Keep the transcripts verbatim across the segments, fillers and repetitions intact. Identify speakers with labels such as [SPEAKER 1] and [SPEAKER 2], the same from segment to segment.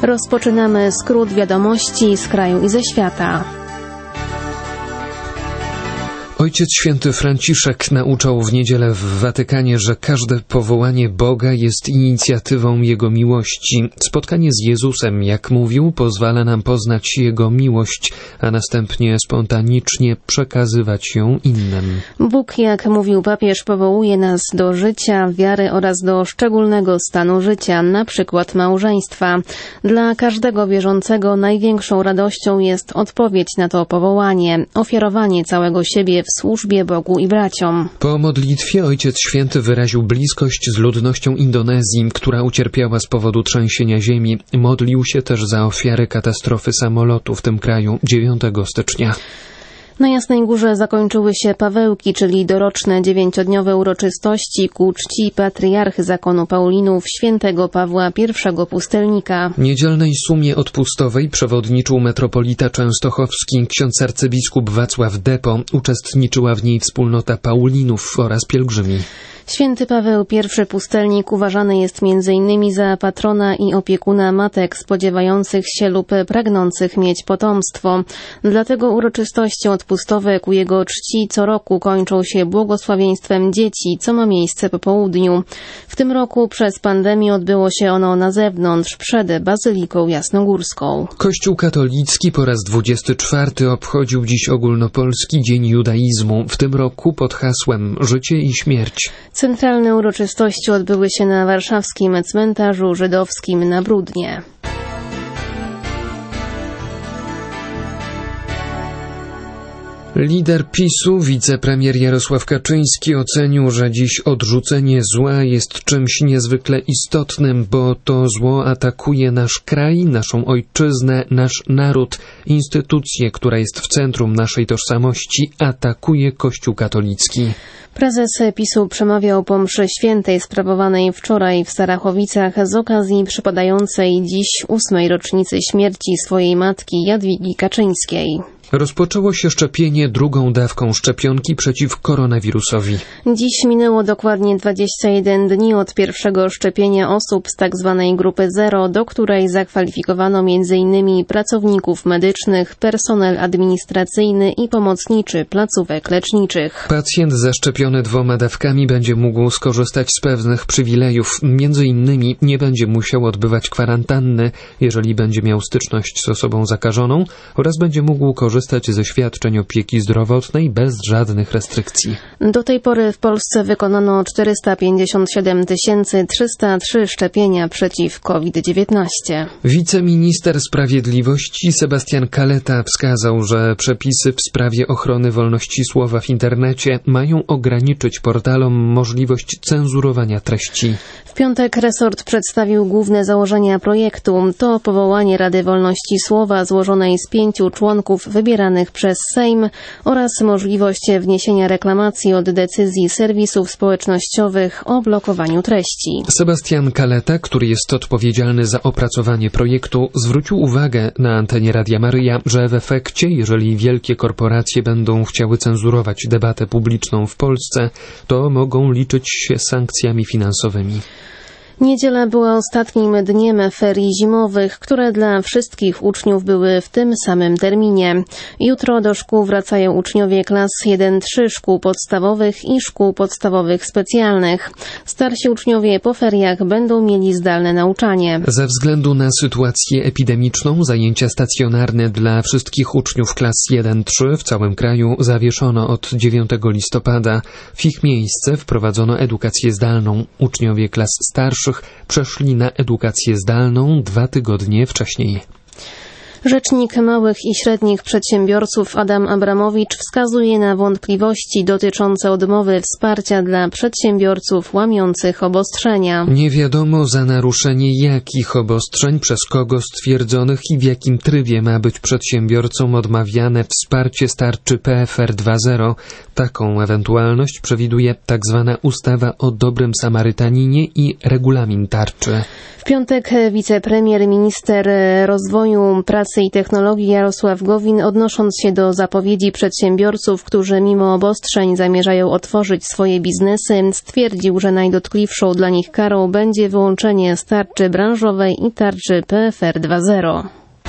[SPEAKER 1] Rozpoczynamy skrót wiadomości z kraju i ze świata.
[SPEAKER 2] Ojciec Święty Franciszek nauczał w niedzielę w Watykanie, że każde powołanie Boga jest inicjatywą Jego miłości. Spotkanie z Jezusem, jak mówił, pozwala nam poznać Jego miłość, a następnie spontanicznie przekazywać ją innym.
[SPEAKER 1] Bóg, jak mówił papież, powołuje nas do życia, wiary oraz do szczególnego stanu życia, na przykład małżeństwa. Dla każdego wierzącego największą radością jest odpowiedź na to powołanie, ofiarowanie całego siebie w służbie Bogu i braciom.
[SPEAKER 2] Po modlitwie Ojciec Święty wyraził bliskość z ludnością Indonezji, która ucierpiała z powodu trzęsienia ziemi. Modlił się też za ofiary katastrofy samolotu w tym kraju dziewiątego stycznia.
[SPEAKER 1] Na Jasnej Górze zakończyły się Pawełki, czyli doroczne dziewięciodniowe uroczystości ku czci patriarchy zakonu Paulinów świętego Pawła I Pustelnika.
[SPEAKER 2] Niedzielnej sumie odpustowej przewodniczył metropolita częstochowski, ksiądz arcybiskup Wacław Depo. Uczestniczyła w niej wspólnota Paulinów oraz pielgrzymi.
[SPEAKER 1] Święty Paweł I Pustelnik uważany jest między innymi za patrona i opiekuna matek spodziewających się lub pragnących mieć potomstwo. Dlatego uroczystości odpustowe ku jego czci co roku kończą się błogosławieństwem dzieci, co ma miejsce po południu. W tym roku przez pandemię odbyło się ono na zewnątrz, przed Bazyliką Jasnogórską.
[SPEAKER 2] Kościół katolicki po raz dwudziesty czwarty obchodził dziś ogólnopolski Dzień Judaizmu, w tym roku pod hasłem Życie i śmierć.
[SPEAKER 1] Centralne uroczystości odbyły się na warszawskim cmentarzu żydowskim na Bródnie.
[SPEAKER 2] Lider PiSu, wicepremier Jarosław Kaczyński ocenił, że dziś odrzucenie zła jest czymś niezwykle istotnym, bo to zło atakuje nasz kraj, naszą ojczyznę, nasz naród, instytucję, która jest w centrum naszej tożsamości, atakuje Kościół katolicki.
[SPEAKER 1] Prezes PiSu przemawiał po mszy świętej sprawowanej wczoraj w Starachowicach z okazji przypadającej dziś ósmej rocznicy śmierci swojej matki Jadwigi Kaczyńskiej.
[SPEAKER 2] Rozpoczęło się szczepienie drugą dawką szczepionki przeciw koronawirusowi.
[SPEAKER 1] Dziś minęło dokładnie dwadzieścia jeden dni od pierwszego szczepienia osób z tak zwanej grupy zero, do której zakwalifikowano między innymi pracowników medycznych, personel administracyjny i pomocniczy placówek leczniczych.
[SPEAKER 2] Pacjent zaszczepiony dwoma dawkami będzie mógł skorzystać z pewnych przywilejów. Między innymi nie będzie musiał odbywać kwarantanny, jeżeli będzie miał styczność z osobą zakażoną, oraz będzie mógł korzystać ze świadczeń opieki zdrowotnej bez żadnych restrykcji.
[SPEAKER 1] Do tej pory w Polsce wykonano czterysta pięćdziesiąt siedem tysięcy trzysta trzy szczepienia przeciw COVID dziewiętnaście.
[SPEAKER 2] Wiceminister Sprawiedliwości Sebastian Kaleta wskazał, że przepisy w sprawie ochrony wolności słowa w internecie mają ograniczyć portalom możliwość cenzurowania treści.
[SPEAKER 1] W piątek resort przedstawił główne założenia projektu. To powołanie Rady Wolności Słowa złożonej z pięciu członków wybieranych przez Sejm oraz możliwość wniesienia reklamacji od decyzji serwisów społecznościowych o blokowaniu treści.
[SPEAKER 2] Sebastian Kaleta, który jest odpowiedzialny za opracowanie projektu, zwrócił uwagę na antenie Radia Maryja, że w efekcie, jeżeli wielkie korporacje będą chciały cenzurować debatę publiczną w Polsce, to mogą liczyć się sankcjami finansowymi.
[SPEAKER 1] Niedziela była ostatnim dniem ferii zimowych, które dla wszystkich uczniów były w tym samym terminie. Jutro do szkół wracają uczniowie klas jeden trzy szkół podstawowych i szkół podstawowych specjalnych. Starsi uczniowie po feriach będą mieli zdalne nauczanie.
[SPEAKER 2] Ze względu na sytuację epidemiczną zajęcia stacjonarne dla wszystkich uczniów klas jeden trzy w całym kraju zawieszono od dziewiątego listopada. W ich miejsce wprowadzono edukację zdalną. Uczniowie klas starszych przeszli na edukację zdalną dwa tygodnie wcześniej.
[SPEAKER 1] Rzecznik małych i średnich przedsiębiorców Adam Abramowicz wskazuje na wątpliwości dotyczące odmowy wsparcia dla przedsiębiorców łamiących obostrzenia.
[SPEAKER 2] Nie wiadomo za naruszenie jakich obostrzeń, przez kogo stwierdzonych i w jakim trybie ma być przedsiębiorcom odmawiane wsparcie z tarczy P F R dwa zero. Taką ewentualność przewiduje tzw. ustawa o dobrym Samarytaninie i regulamin tarczy.
[SPEAKER 1] W piątek wicepremier, minister rozwoju, pracy Pracy i Technologii Jarosław Gowin, odnosząc się do zapowiedzi przedsiębiorców, którzy mimo obostrzeń zamierzają otworzyć swoje biznesy, stwierdził, że najdotkliwszą dla nich karą będzie wyłączenie z tarczy branżowej i tarczy P F R dwa zero.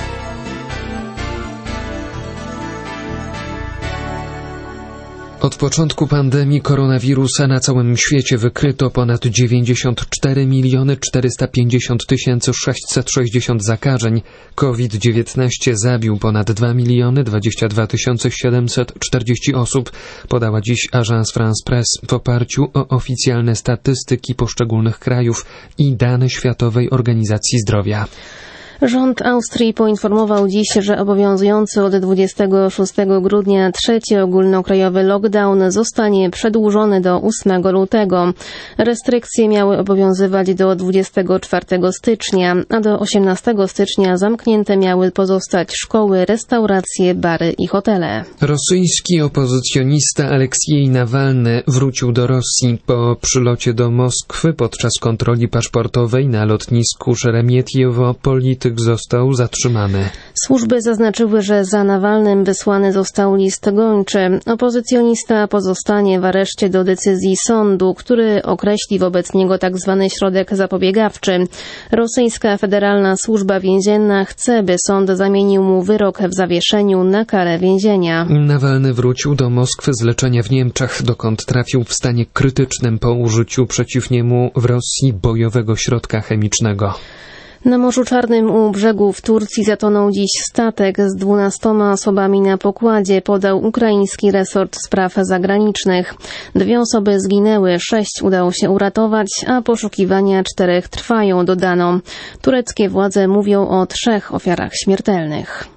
[SPEAKER 2] Od początku pandemii koronawirusa na całym świecie wykryto ponad dziewięćdziesiąt cztery miliony czterysta pięćdziesiąt tysięcy sześćset sześćdziesiąt zakażeń. COVID dziewiętnaście zabił ponad dwa miliony dwadzieścia dwa tysiące siedemset czterdzieści osób, podała dziś Agence France Presse w oparciu o oficjalne statystyki poszczególnych krajów i dane Światowej Organizacji Zdrowia.
[SPEAKER 1] Rząd Austrii poinformował dziś, że obowiązujący od dwudziestego szóstego grudnia trzeci ogólnokrajowy lockdown zostanie przedłużony do ósmego lutego. Restrykcje miały obowiązywać do dwudziestego czwartego stycznia, a do osiemnastego stycznia zamknięte miały pozostać szkoły, restauracje, bary i hotele.
[SPEAKER 2] Rosyjski opozycjonista Aleksiej Nawalny wrócił do Rosji. Po przylocie do Moskwy podczas kontroli paszportowej na lotnisku Szeremietjewo polityk został zatrzymany.
[SPEAKER 1] Służby zaznaczyły, że za Nawalnym wysłany został list gończy. Opozycjonista pozostanie w areszcie do decyzji sądu, który określi wobec niego tzw. środek zapobiegawczy. Rosyjska Federalna Służba Więzienna chce, by sąd zamienił mu wyrok w zawieszeniu na karę więzienia.
[SPEAKER 2] Nawalny wrócił do Moskwy z leczenia w Niemczech, dokąd trafił w stanie krytycznym po użyciu przeciw niemu w Rosji bojowego środka chemicznego.
[SPEAKER 1] Na Morzu Czarnym u brzegów Turcji zatonął dziś statek z dwunastoma osobami na pokładzie, podał ukraiński resort spraw zagranicznych. Dwie osoby zginęły, sześć udało się uratować, a poszukiwania czterech trwają, dodano. Tureckie władze mówią o trzech ofiarach śmiertelnych.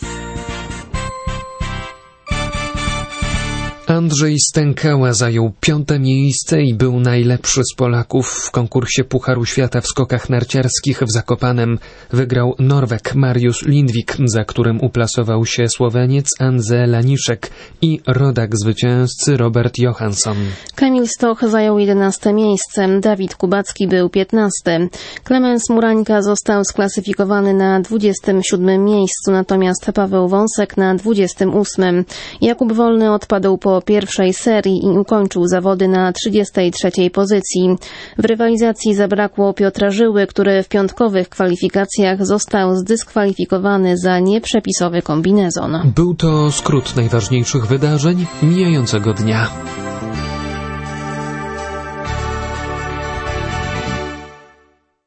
[SPEAKER 2] Andrzej Stękała zajął piąte miejsce i był najlepszy z Polaków w konkursie Pucharu Świata w skokach narciarskich w Zakopanem. Wygrał Norweg Mariusz Lindvik, za którym uplasował się Słoweniec Anze Laniszek i rodak zwycięzcy Robert Johansson.
[SPEAKER 1] Kamil Stoch zajął jedenaste miejsce, Dawid Kubacki był piętnasty. Klemens Murańka został sklasyfikowany na dwudziestym siódmym miejscu, natomiast Paweł Wąsek na dwudziestym ósmym. Jakub Wolny odpadł po pierwszej serii i ukończył zawody na trzydziestej trzeciej pozycji. W rywalizacji zabrakło Piotra Żyły, który w piątkowych kwalifikacjach został zdyskwalifikowany za nieprzepisowy kombinezon.
[SPEAKER 2] Był to skrót najważniejszych wydarzeń mijającego dnia.